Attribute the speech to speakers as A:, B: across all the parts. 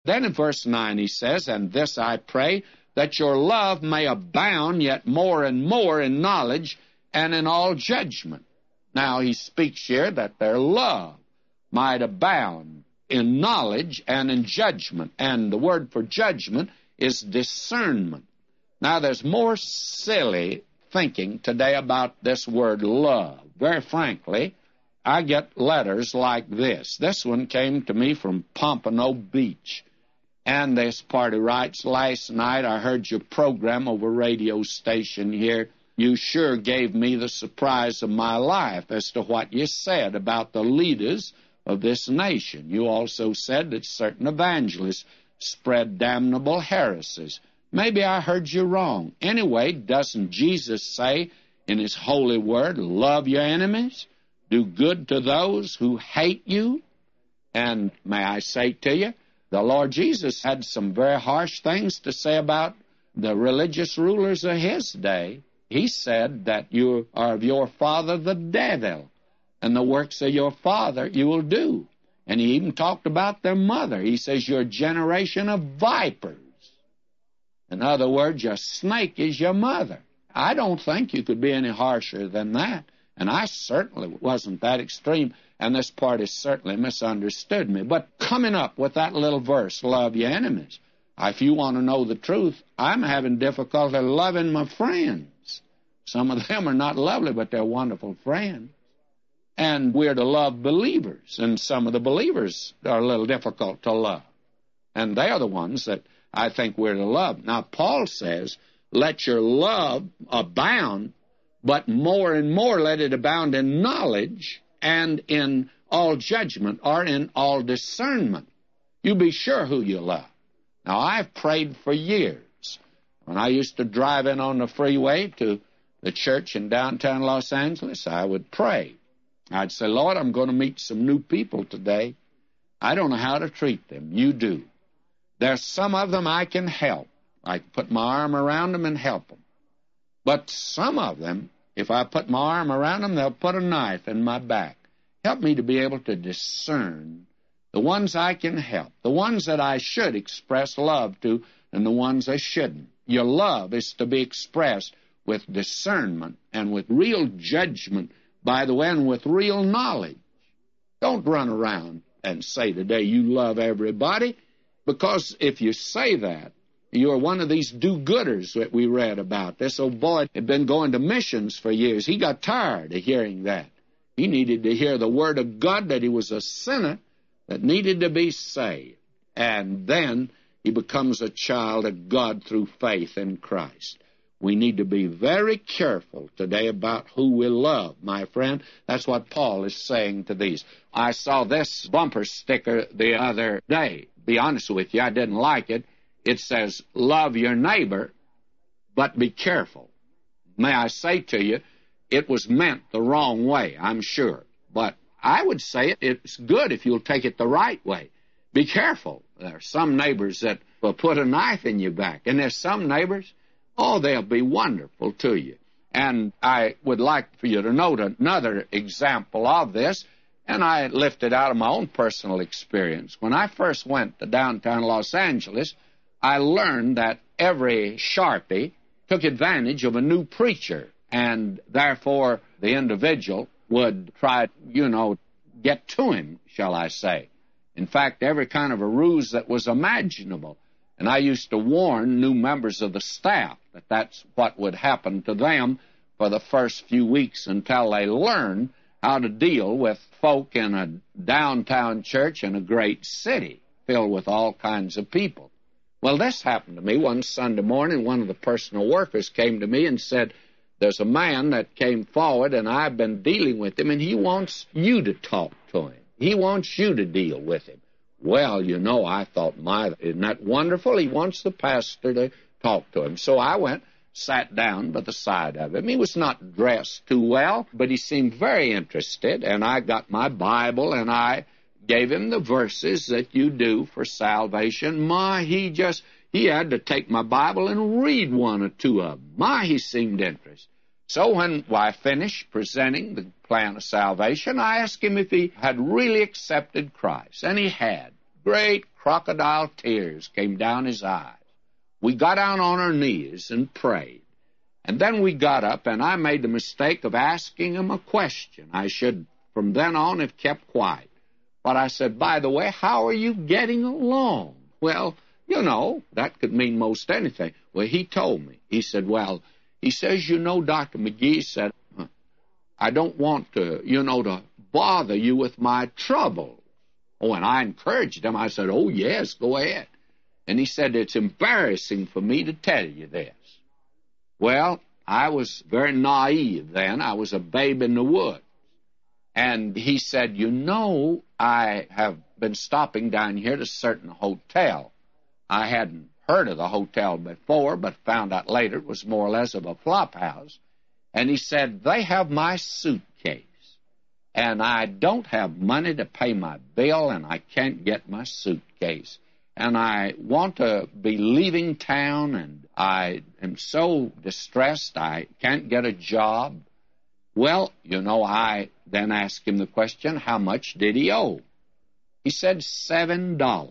A: Then in verse 9 he says, "And this I pray, that your love may abound yet more and more in knowledge and in all judgment." Now he speaks here that their love might abound in knowledge and in judgment. And the word for judgment is discernment. Now there's more silly thinking today about this word love. Very frankly, I get letters like this. This one came to me from Pompano Beach. And this party writes, "Last night I heard your program over radio station here. You sure gave me the surprise of my life as to what you said about the leaders of this nation. You also said that certain evangelists spread damnable heresies. Maybe I heard you wrong. Anyway, doesn't Jesus say in his holy word, love your enemies, do good to those who hate you?" And may I say to you, the Lord Jesus had some very harsh things to say about the religious rulers of his day. He said that you are of your father the devil, and the works of your father you will do. And he even talked about their mother. He says, "You're a generation of vipers." In other words, your snake is your mother. I don't think you could be any harsher than that. And I certainly wasn't that extreme, and this party certainly misunderstood me. But coming up with that little verse, love your enemies, if you want to know the truth, I'm having difficulty loving my friends. Some of them are not lovely, but they're wonderful friends. And we're to love believers, and some of the believers are a little difficult to love. And they are the ones that I think we're to love. Now, Paul says, let your love abound, but more and more let it abound in knowledge and in all judgment, or in all discernment. You be sure who you love. Now, I've prayed for years. When I used to drive in on the freeway to the church in downtown Los Angeles, I would pray. I'd say, "Lord, I'm going to meet some new people today. I don't know how to treat them. You do. There's some of them I can help. I can put my arm around them and help them. But some of them, if I put my arm around them, they'll put a knife in my back. Help me to be able to discern the ones I can help, the ones that I should express love to, and the ones I shouldn't." Your love is to be expressed with discernment and with real judgment, by the way, and with real knowledge. Don't run around and say today you love everybody, because if you say that, you're one of these do-gooders that we read about. This old boy had been going to missions for years. He got tired of hearing that. He needed to hear the word of God, that he was a sinner that needed to be saved. And then he becomes a child of God through faith in Christ. We need to be very careful today about who we love, my friend. That's what Paul is saying to these. I saw this bumper sticker the other day. Be honest with you, I didn't like it. It says, "Love your neighbor, but be careful." May I say to you, it was meant the wrong way, I'm sure. But I would say it's good if you'll take it the right way. Be careful. There are some neighbors that will put a knife in your back. And there's some neighbors, they'll be wonderful to you. And I would like for you to note another example of this, and I lifted out of my own personal experience. When I first went to downtown Los Angeles, I learned that every Sharpie took advantage of a new preacher, and therefore the individual would try, get to him, shall I say. In fact, every kind of a ruse that was imaginable. And I used to warn new members of the staff that that's what would happen to them for the first few weeks until they learned how to deal with folk in a downtown church in a great city filled with all kinds of people. Well, this happened to me one Sunday morning. One of the personal workers came to me and said, "There's a man that came forward, and I've been dealing with him, and he wants you to talk to him. He wants you to deal with him." Well, I thought, isn't that wonderful? He wants the pastor to talk to him. So I went, sat down by the side of him. He was not dressed too well, but he seemed very interested, and I got my Bible, and I gave him the verses that you do for salvation. He had to take my Bible and read one or two of them. He seemed interested. So when I finished presenting the plan of salvation, I asked him if he had really accepted Christ, and he had. great crocodile tears came down his eyes. We got down on our knees and prayed. And then we got up, and I made the mistake of asking him a question. I should, from then on, have kept quiet. But I said, by the way, how are you getting along? Well, you know, that could mean most anything. Well, he told me. He said, well, he says, you know, Dr. McGee said, I don't want to, to bother you with my trouble. Oh, and I encouraged him. I said, oh, yes, go ahead. And he said, it's embarrassing for me to tell you this. Well, I was very naive then. I was a babe in the woods. And he said, I have been stopping down here at a certain hotel. I hadn't heard of the hotel before, but found out later it was more or less of a flop house. And he said, they have my suitcase, and I don't have money to pay my bill, and I can't get my suitcase. And I want to be leaving town, and I am so distressed I can't get a job. Well, I then asked him the question, how much did he owe? He said $7.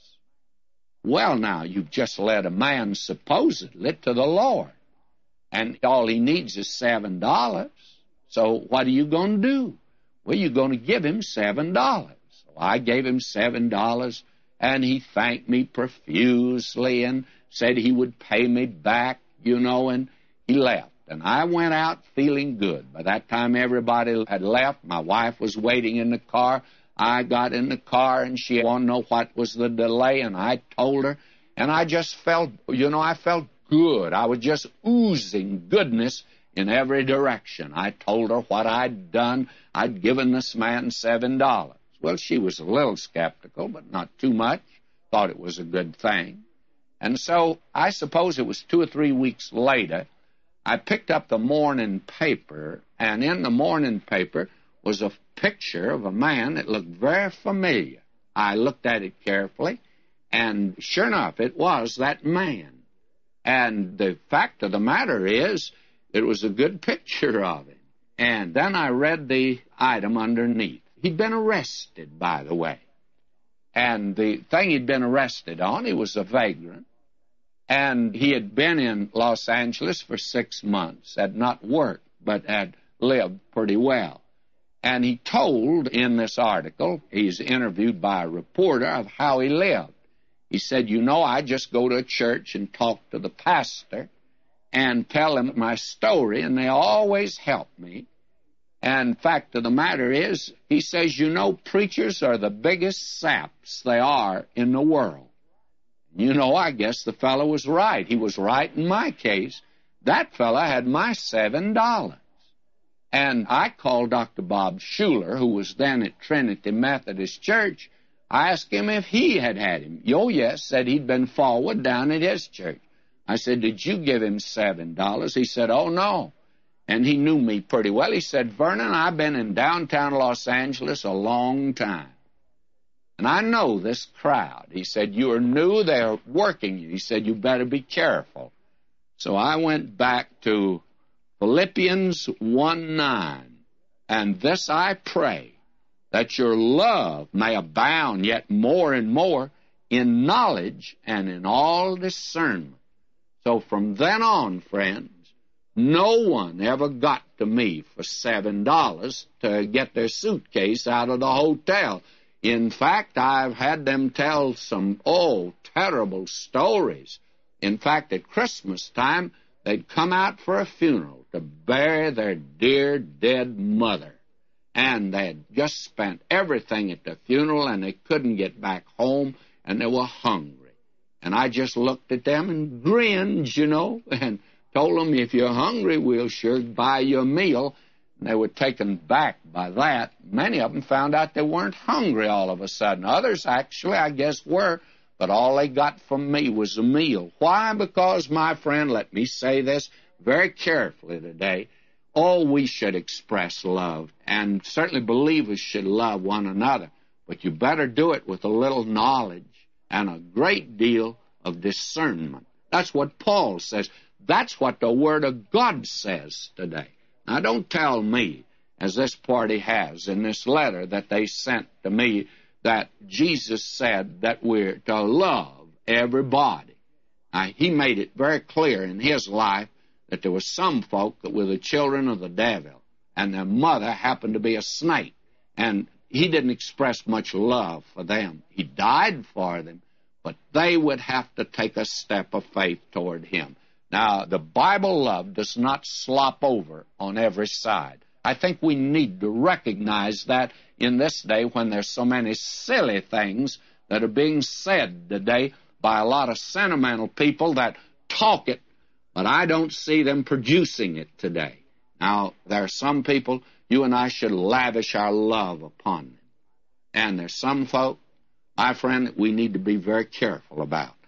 A: Well, now, you've just led a man supposedly to the Lord, and all he needs is $7. So what are you going to do? Well, you're going to give him $7. So I gave him $7, and he thanked me profusely and said he would pay me back, and he left. And I went out feeling good. By that time, everybody had left. My wife was waiting in the car. I got in the car, and she wanted to know what was the delay, and I told her. And I just felt, I felt good. I was just oozing goodness in every direction. I told her what I'd done. I'd given this man $7. Well, she was a little skeptical, but not too much. Thought it was a good thing. And so I suppose it was 2 or 3 weeks later, I picked up the morning paper, and in the morning paper was a picture of a man that looked very familiar. I looked at it carefully, and sure enough, it was that man. And the fact of the matter is, it was a good picture of him. And then I read the item underneath. He'd been arrested, by the way. And the thing he'd been arrested on, he was a vagrant. And he had been in Los Angeles for 6 months, had not worked, but had lived pretty well. And he told in this article, he's interviewed by a reporter, of how he lived. He said, I just go to a church and talk to the pastor and tell him my story, and they always help me. And fact of the matter is, he says, preachers are the biggest saps they are in the world. I guess the fellow was right. He was right in my case. That fellow had my $7. And I called Dr. Bob Schuler, who was then at Trinity Methodist Church. I asked him if he had him. Oh, yes, said he'd been forward down at his church. I said, did you give him $7? He said, oh, no. And he knew me pretty well. He said, Vernon, I've been in downtown Los Angeles a long time. And I know this crowd. He said, you are new, they're working you. He said, you better be careful. So I went back to Philippians 1:9. And this I pray, that your love may abound yet more and more in knowledge and in all discernment. So from then on, friends, no one ever got to me for $7 to get their suitcase out of the hotel. In fact, I've had them tell some, terrible stories. In fact, at Christmas time, they'd come out for a funeral to bury their dear dead mother. And they had just spent everything at the funeral, and they couldn't get back home, and they were hungry. And I just looked at them and grinned, and told them, if you're hungry, we'll sure buy you a meal. And they were taken back by that. Many of them found out they weren't hungry all of a sudden. Others, actually, I guess, were. But all they got from me was a meal. Why? Because, my friend, let me say this very carefully today. We should express love. And certainly believers should love one another. But you better do it with a little knowledge and a great deal of discernment. That's what Paul says. That's what the Word of God says today. Now, don't tell me, as this party has in this letter that they sent to me, that Jesus said that we're to love everybody. Now, he made it very clear in his life that there were some folk that were the children of the devil, and their mother happened to be a snake, and he didn't express much love for them. He died for them, but they would have to take a step of faith toward him. Now, the Bible love does not slop over on every side. I think we need to recognize that in this day when there's so many silly things that are being said today by a lot of sentimental people that talk it, but I don't see them producing it today. Now, there are some people, you and I should lavish our love upon them. And there's some folk, my friend, that we need to be very careful about.